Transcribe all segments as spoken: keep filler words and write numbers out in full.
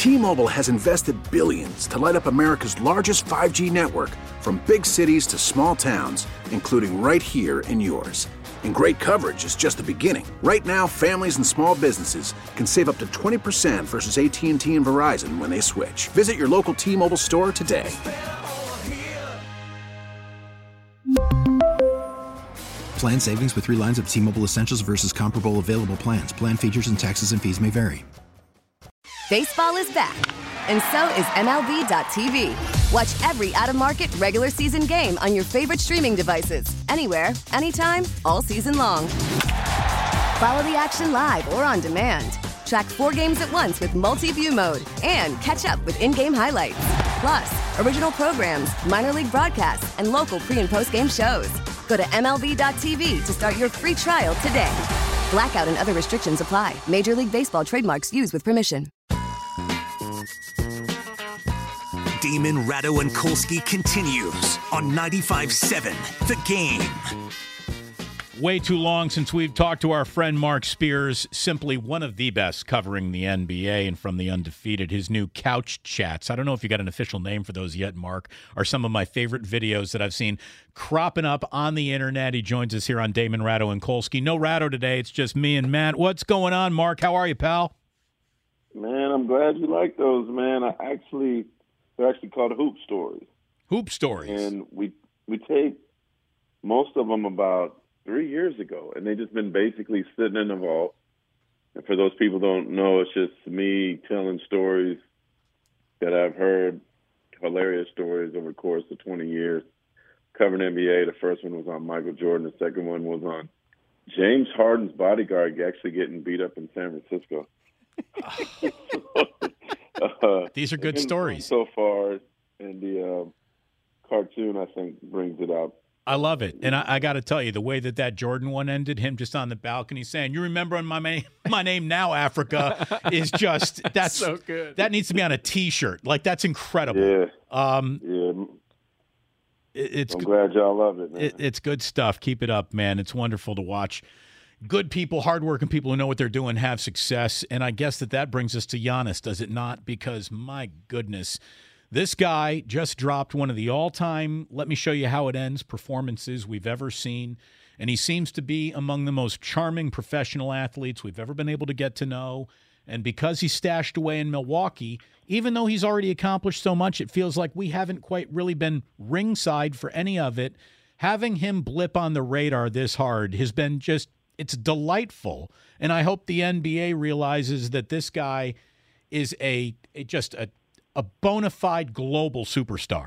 T-Mobile has invested billions to light up America's largest five G network, from big cities to small towns, including right here in yours. And great coverage is just the beginning. Right now, families and small businesses can save up to twenty percent versus A T and T and Verizon when they switch. Visit your local T-Mobile store today. Plan savings with three lines of T-Mobile Essentials versus comparable available plans. Plan features and taxes and fees may vary. Baseball is back, and so is M L B dot T V. Watch every out-of-market regular season game on your favorite streaming devices, anywhere, anytime, all season long. Follow the action live or on demand. Track four games at once with multi-view mode and catch up with in-game highlights. Plus, original programs, minor league broadcasts, and local pre- and post-game shows. Go to M L B dot T V to start your free trial today. Blackout and other restrictions apply. Major League Baseball trademarks used with permission. Damon, Ratto, and Kolsky continues on ninety-five seven The Game. Way too long since we've talked to our friend Mark Spears, simply one of the best covering the N B A and from the Undefeated. His new Couch Chats, I don't know if you got an official name for those yet, Mark, are some of my favorite videos that I've seen cropping up on the internet. He joins us here on Damon, Ratto, and Kolsky. No Ratto today, it's just me and Matt. What's going on, Mark? How are you, pal? Man, I'm glad you like those, man. I actually, they're actually called Hoop Stories. Hoop Stories. And we we take most of them about three years ago, and they've just been basically sitting in the vault. And for those people who don't know, it's just me telling stories that I've heard, hilarious stories over the course of twenty years. Covering N B A, the first one was on Michael Jordan. The second one was on James Harden's bodyguard actually getting beat up in San Francisco. uh, These are good stories. So far, and the uh, cartoon, I think, brings it out. I love it. And I, I got to tell you, the way that that Jordan one ended, him just on the balcony saying, "You remember my, ma- my name now, Africa," is just, that's so good. That needs to be on a T-shirt. Like, that's incredible. Yeah. Um, yeah. It, it's I'm glad y'all love it, man. It, it's good stuff. Keep it up, man. It's wonderful to watch. Good people, hardworking people who know what they're doing have success. And I guess that that brings us to Giannis, does it not? Because, my goodness, this guy just dropped one of the all-time, let me show you how it ends, performances we've ever seen. And he seems to be among the most charming professional athletes we've ever been able to get to know. And because he's stashed away in Milwaukee, even though he's already accomplished so much, it feels like we haven't quite really been ringside for any of it. Having him blip on the radar this hard has been just, it's delightful. And I hope the N B A realizes that this guy is a, a just a, a bona fide global superstar.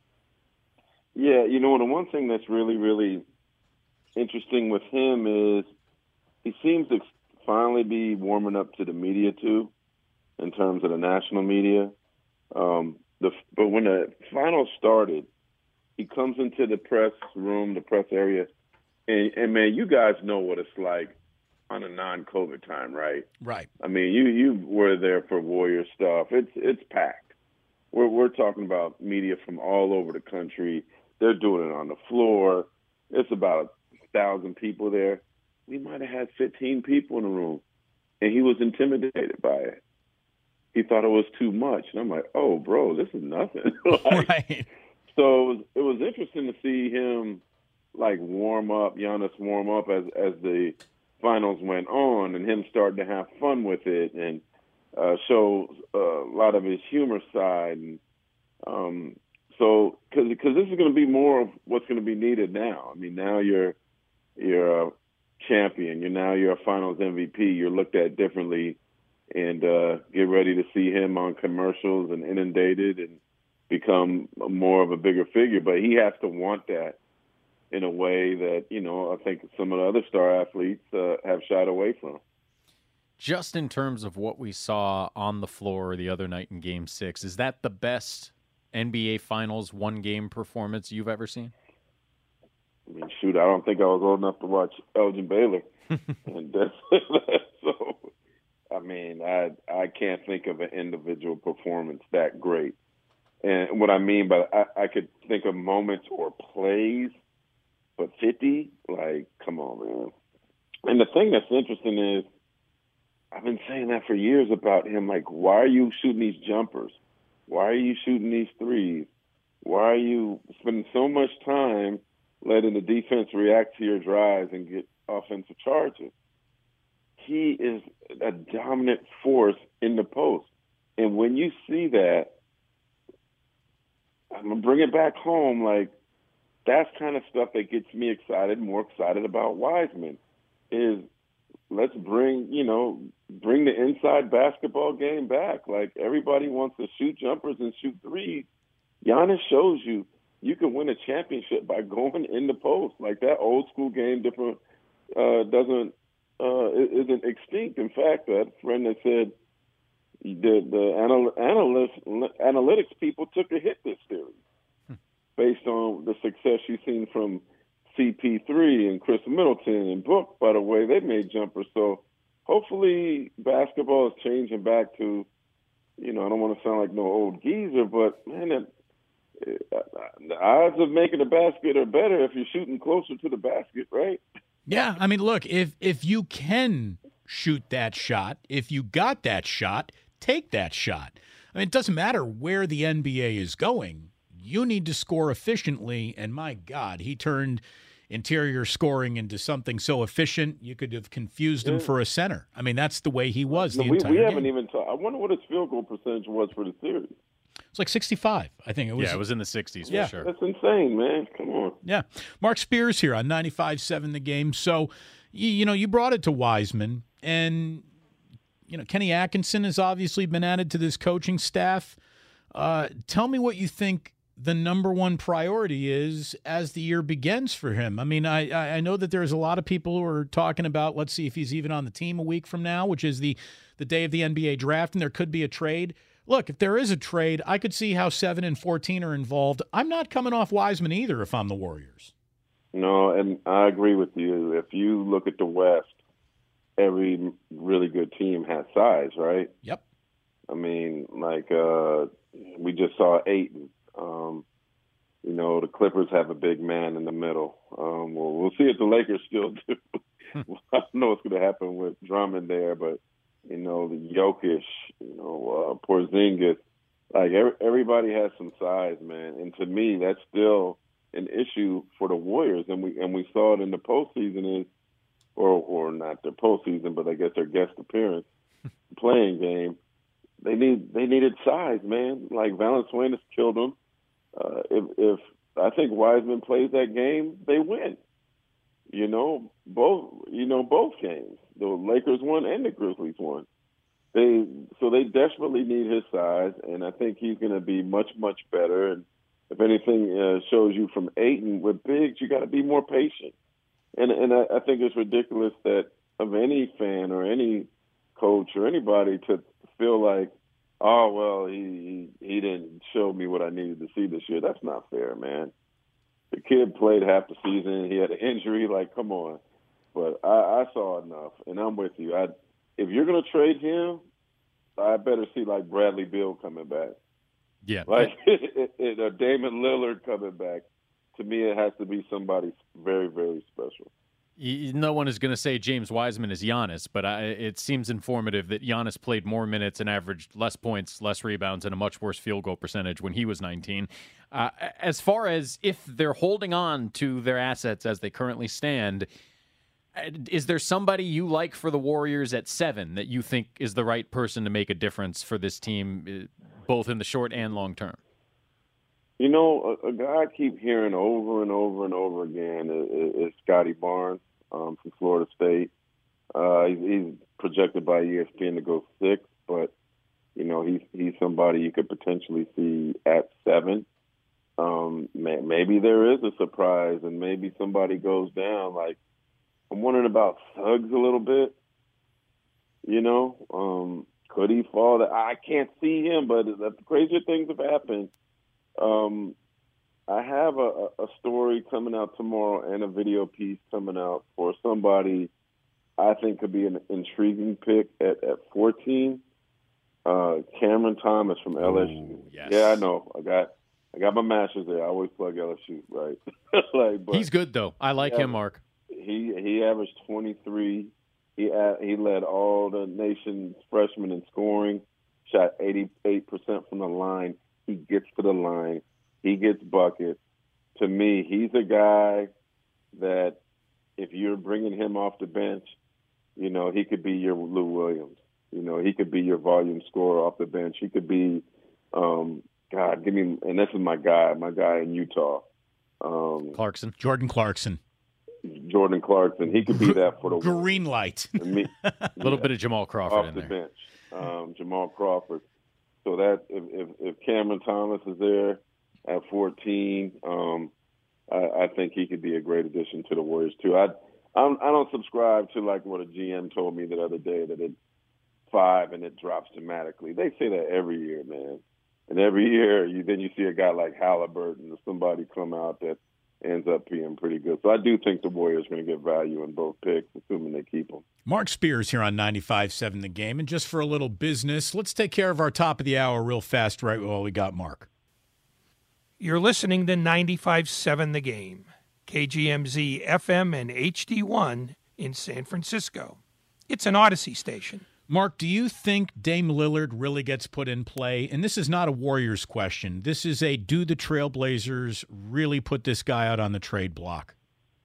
Yeah, you know, the one thing that's really, really interesting with him is he seems to finally be warming up to the media, too, in terms of the national media. Um, the, but when the finals started, he comes into the press room, the press area, and, and, man, you guys know what it's like on a non-COVID time, right? Right. I mean, you you were there for Warrior stuff. It's it's packed. We're we're talking about media from all over the country. They're doing it on the floor. It's about a thousand people there. We might have had fifteen people in the room, and he was intimidated by it. He thought it was too much, and I'm like, "Oh, bro, this is nothing." like, right. So it was, it was interesting to see him like warm up, Giannis warm up as as the finals went on, and him starting to have fun with it and uh, show uh, a lot of his humor side. And um, so, because because this is going to be more of what's going to be needed now. I mean, now you're you're a champion. You're now you're a Finals M V P. You're looked at differently, and uh, get ready to see him on commercials and inundated and become more of a bigger figure. But he has to want that in a way that, you know, I think some of the other star athletes uh, have shied away from. Just in terms of what we saw on the floor the other night in Game Six, is that the best N B A Finals one-game performance you've ever seen? I mean, shoot, I don't think I was old enough to watch Elgin Baylor, and that's, so. I mean, I I can't think of an individual performance that great. And what I mean by I, I could think of moments or plays, but fifty, like, come on, man. And the thing that's interesting is I've been saying that for years about him. Like, why are you shooting these jumpers? Why are you shooting these threes? Why are you spending so much time letting the defense react to your drives and get offensive charges? He is a dominant force in the post. And when you see that, I'm going to bring it back home. Like, that's kind of stuff that gets me excited, more excited about Wiseman, is let's bring, you know, bring the inside basketball game back. Like, everybody wants to shoot jumpers and shoot threes. Giannis shows you you can win a championship by going in the post. Like, that old school game different uh, doesn't uh, isn't extinct. In fact, that friend that said the the anal- analyst, analytics people took a hit this series hmm. based on the success you've seen from C P three and Chris Middleton and Book. By the way, they made jumpers. So hopefully basketball is changing back to, you know, I don't want to sound like no old geezer, but man, it, it, the odds of making a basket are better if you're shooting closer to the basket, right? Yeah, I mean, look, if if you can shoot that shot, if you got that shot, take that shot. I mean, it doesn't matter where the N B A is going. You need to score efficiently, and my God, he turned interior scoring into something so efficient you could have confused him yeah. for a center. I mean, that's the way he was no, the we, entire we game. haven't even talked. I wonder what his field goal percentage was for the series. It's like sixty-five, I think it was. Yeah, it was in the sixties for yeah. sure. That's insane, man. Come on. Yeah. Mark Spears here on ninety-five seven The Game. So, you, you know, you brought it to Wiseman, and, you know, Kenny Atkinson has obviously been added to this coaching staff. Uh, tell me what you think the number one priority is as the year begins for him. I mean, I, I know that there's a lot of people who are talking about, let's see if he's even on the team a week from now, which is the, the day of the N B A draft, and there could be a trade. Look, if there is a trade, I could see how seven and fourteen are involved. I'm not coming off Wiseman either if I'm the Warriors. No, and I agree with you. If you look at the West, every really good team has size, right? Yep. I mean, like uh, we just saw Ayton. Um, you know, the Clippers have a big man in the middle. Um, well, we'll see if the Lakers still do. I don't know what's going to happen with Drummond there, but, you know, the Jokic, you know, uh, Porzingis, like every, everybody has some size, man. And to me, that's still an issue for the Warriors. And we and we saw it in the postseason is, or or not their postseason, but I guess their guest appearance, playing game. They need they needed size, man. Like Valanciunas killed them. Uh, if, if I think Wiseman plays that game, they win. You know, both. You know, both games. The Lakers won and the Grizzlies won. They so they desperately need his size, and I think he's going to be much much better. And if anything uh, shows you from Ayton with bigs, you got to be more patient. And and I, I think it's ridiculous that of any fan or any coach or anybody to feel like, oh well, he, he he didn't show me what I needed to see this year. That's not fair, man. The kid played half the season. He had an injury. Like, come on. But I, I saw enough, and I'm with you. I, if you're going to trade him, I better see like Bradley Beal coming back. Yeah, like it, it, or Damon Lillard coming back. To me, it has to be somebody very, very special. No one is going to say James Wiseman is Giannis, but I, it seems informative that Giannis played more minutes and averaged less points, less rebounds, and a much worse field goal percentage when he was nineteen. Uh, as far as if they're holding on to their assets as they currently stand, is there somebody you like for the Warriors at seven that you think is the right person to make a difference for this team, both in the short and long term? You know, a, a guy I keep hearing over and over and over again is, is Scotty Barnes um, from Florida State. Uh, he's, he's projected by E S P N to go six, but, you know, he's, he's somebody you could potentially see at seven. Um, may, maybe there is a surprise and maybe somebody goes down. Like, I'm wondering about Suggs a little bit. You know, um, could he fall? I can't see him, but the crazier things have happened. Um, I have a, a story coming out tomorrow and a video piece coming out for somebody I think could be an intriguing pick at, at fourteen. Uh, Cameron Thomas from L S U. Ooh, yes. Yeah, I know. I got I got my masters there. I always plug L S U, right? like, but he's good though. I like yeah, him, Mark. He he averaged twenty-three He uh, he led all the nation's freshmen in scoring, shot eighty-eight percent from the line. He gets to the line. He gets buckets. To me, he's a guy that if you're bringing him off the bench, you know, he could be your Lou Williams. You know, he could be your volume scorer off the bench. He could be, um, God, give me, and this is my guy, my guy in Utah. Um, Clarkson. Jordan Clarkson. Jordan Clarkson. He could be that for the green light. A little yeah, bit of Jamal Crawford off in the there. bench. Um, Jamal Crawford. So that if, if, if Cameron Thomas is there at fourteen, um, I, I think he could be a great addition to the Warriors too. I I'm, I don't subscribe to like what a G M told me the other day that it's five and it drops dramatically. They say that every year, man. And every year, you then you see a guy like Halliburton or somebody come out that ends up being pretty good. So I do think the Warriors are going to get value in both picks, assuming they keep them. Mark Spears here on ninety-five point seven The Game. And just for a little business, let's take care of our top of the hour real fast right while we got Mark. You're listening to ninety-five point seven The Game, K G M Z F M and H D one in San Francisco. It's an Odyssey station. Mark, do you think Dame Lillard really gets put in play? And this is not a Warriors question. This is a do the Trailblazers really put this guy out on the trade block?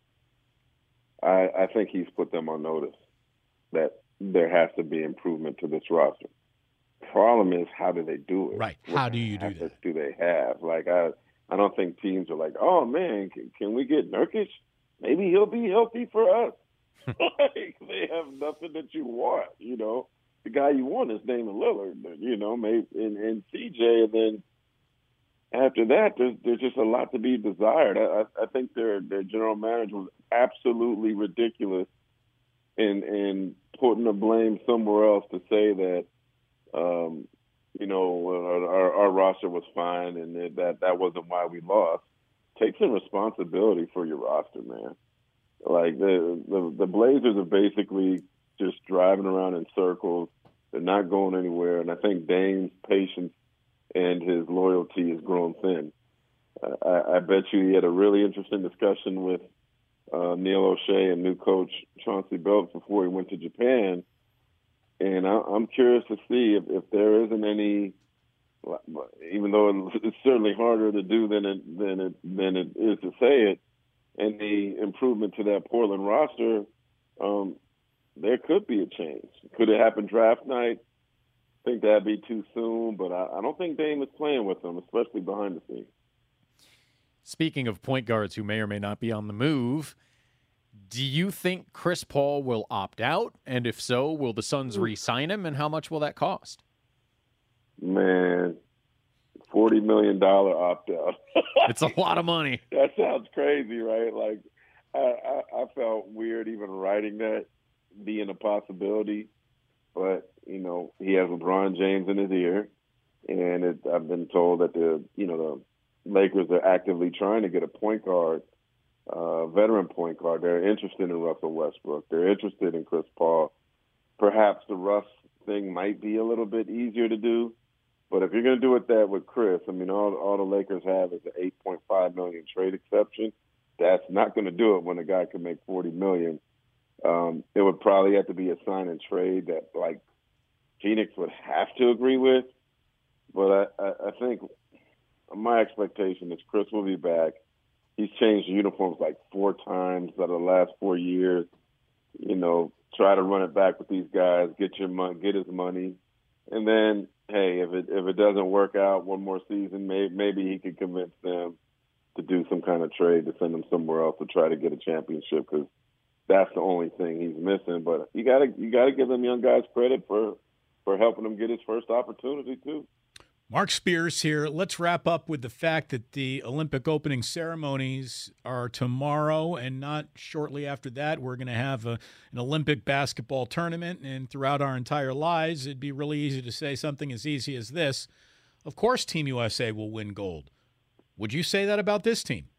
I, I think he's put them on notice that there has to be improvement to this roster. Problem is, how do they do it? Right. What how do you do that? Do they have? Like, I, I don't think teams are like, oh, man, can, can we get Nurkic? Maybe he'll be healthy for us. Like, they have nothing that you want, you know. The guy you want is Damian Lillard, you know, maybe and, and C J. And then after that, there's there's just a lot to be desired. I, I think their their general manager was absolutely ridiculous in in putting the blame somewhere else to say that, um, you know, our, our roster was fine and that that wasn't why we lost. Take some responsibility for your roster, man. Like the, the the Blazers are basically just driving around in circles. They're not going anywhere, and I think Dame's patience and his loyalty has grown thin. Uh, I, I bet you he had a really interesting discussion with uh, Neil O'Shea and new coach Chauncey Billups before he went to Japan, and I, I'm curious to see if, if there isn't any. Even though it's certainly harder to do than it than it than it is to say it. And the improvement to that Portland roster, um, there could be a change. Could it happen draft night? I think that'd be too soon, but I, I don't think Dame is playing with them, especially behind the scenes. Speaking of point guards who may or may not be on the move, do you think Chris Paul will opt out? And if so, will the Suns re-sign him, and how much will that cost? Man, forty million dollars opt-out. It's a lot of money. That sounds crazy, right? Like, I, I, I felt weird even writing that being a possibility. But, you know, he has LeBron James in his ear. And it, I've been told that the, you know, the Lakers are actively trying to get a point guard, uh, veteran point guard. They're interested in Russell Westbrook. They're interested in Chris Paul. Perhaps the Russ thing might be a little bit easier to do. But if you're going to do it that with Chris, I mean, all all the Lakers have is an eight point five million dollars trade exception. That's not going to do it when a guy can make forty million dollars. Um, it would probably have to be a sign and trade that, like, Phoenix would have to agree with. But I, I, I think my expectation is Chris will be back. He's changed uniforms like four times out of the last four years. You know, try to run it back with these guys, get your money, get his money, and then, hey, if it if it doesn't work out one more season, maybe maybe he could convince them to do some kind of trade to send them somewhere else to try to get a championship, because that's the only thing he's missing. But you gotta you gotta give them young guys credit for for helping him get his first opportunity too. Mark Spears here. Let's wrap up with the fact that the Olympic opening ceremonies are tomorrow, and not shortly after that, we're going to have a, an Olympic basketball tournament. And throughout our entire lives, it'd be really easy to say something as easy as this. Of course, Team U S A will win gold. Would you say that about this team?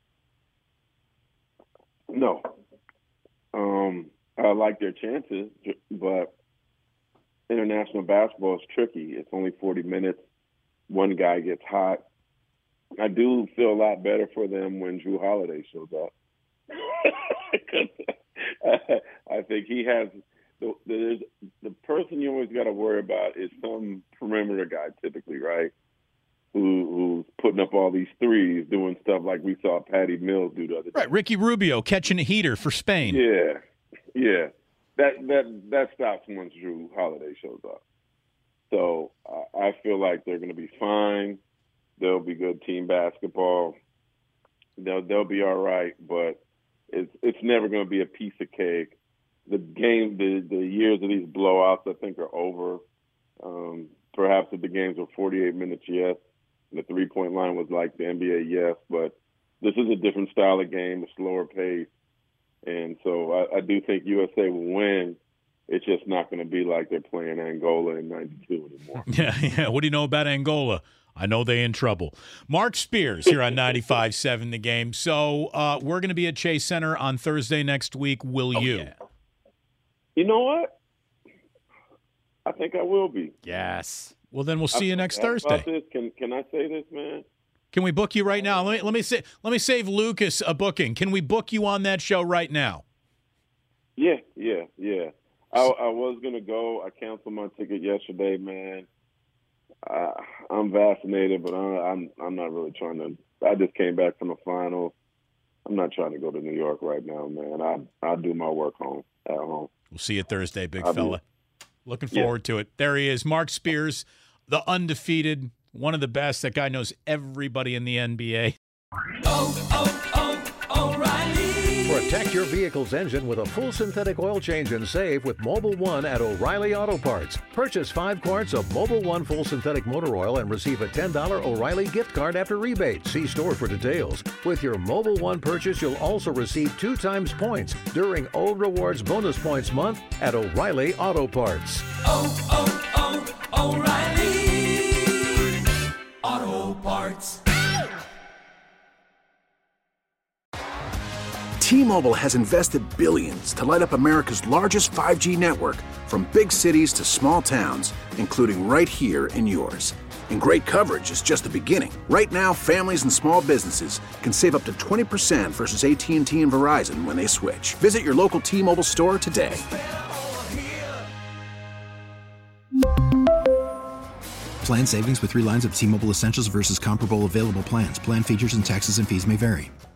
No. Um, I like their chances, but international basketball is tricky. It's only forty minutes. One guy gets hot. I do feel a lot better for them when Drew Holiday shows up. I think he has the, the, the person you always got to worry about is some perimeter guy, typically, right? Who, who's putting up all these threes, doing stuff like we saw Patty Mills do the other day. Right, Ricky Rubio catching a heater for Spain. Yeah, yeah. That that that stops once Drew Holiday shows up. So uh, I feel like they're going to be fine. They'll be good team basketball. They'll they'll be all right, but it's it's never going to be a piece of cake. The game, the the years of these blowouts, I think, are over. Um, perhaps if the games were forty-eight minutes, yes. The three-point line was like the N B A, yes. But this is a different style of game, a slower pace. And so I, I do think U S A will win. It's just not going to be like they're playing Angola in ninety-two anymore. Yeah, yeah. What do you know about Angola? I know they in trouble. Mark Spears here on ninety-five seven The Game. So uh, we're going to be at Chase Center on Thursday next week. Will oh, you? Yeah. You know what? I think I will be. Yes. Well, then we'll see you next Thursday. About this. Can Can I say this, man? Can we book you right now? Let me let me say let me save Lucas a booking. Can we book you on that show right now? Yeah, yeah, yeah. I, I was gonna go. I canceled my ticket yesterday, man. Uh, I'm vaccinated, but I, I'm I'm not really trying to. I just came back from the finals. I'm not trying to go to New York right now, man. I I do my work home at home. We'll see you Thursday, big I'll fella. Be, Looking forward yeah. to it. There he is, Mark Spears, the undefeated, one of the best. That guy knows everybody in the N B A. Oh, oh, oh, O'Reilly. Protect your vehicle's engine with a full synthetic oil change and save with Mobil one at O'Reilly Auto Parts. Purchase five quarts of Mobil one full synthetic motor oil and receive a ten dollars O'Reilly gift card after rebate. See store for details. With your Mobil one purchase, you'll also receive two times points during O Rewards Bonus Points Month at O'Reilly Auto Parts. Oh, oh, oh, O'Reilly Auto Parts. T-Mobile has invested billions to light up America's largest five G network, from big cities to small towns, including right here in yours. And great coverage is just the beginning. Right now, families and small businesses can save up to twenty percent versus A T and T and Verizon when they switch. Visit your local T-Mobile store today. Plan savings with three lines of T-Mobile Essentials versus comparable available plans. Plan features and taxes and fees may vary.